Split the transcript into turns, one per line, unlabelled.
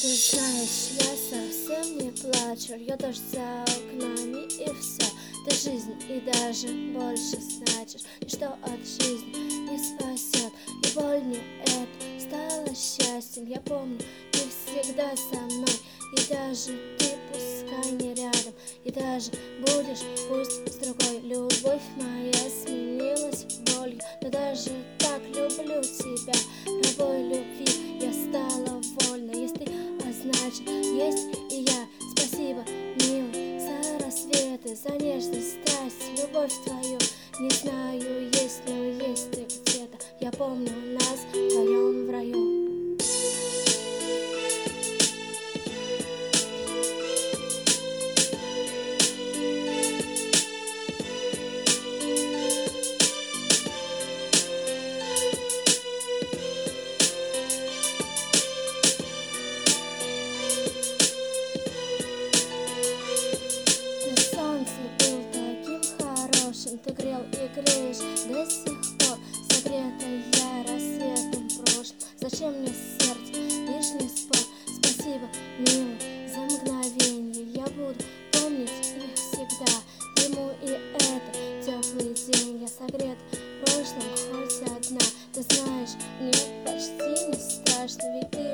Ты знаешь, я совсем не плачу, льет дождь за окнами и все. Ты жизнь и даже больше значишь. Ничто от жизни не спасет, и боль мне это стало счастьем. Я помню, ты всегда со мной, и даже ты пускай не рядом, и даже будешь пусть с другой. Любовь моя сменилась болью, но даже так люблю тебя. Рабой любви я стала вольной, есть ты, а значит есть и я. Спасибо, милый, за рассветы, за нежность, страсть, любовь твою. Не знаю, есть, но есть ты где-то. Я помню нас вдвоем в раю. Ты грел и греешь до сих пор, согретая рассветом прошлым. Зачем мне сердце, лишний спор? Спасибо, милый, за мгновенье. Я буду помнить их всегда. Приму и этот теплый день. Я согрет прошлым, хоть одна. Ты знаешь, мне почти не страшно, ведь ты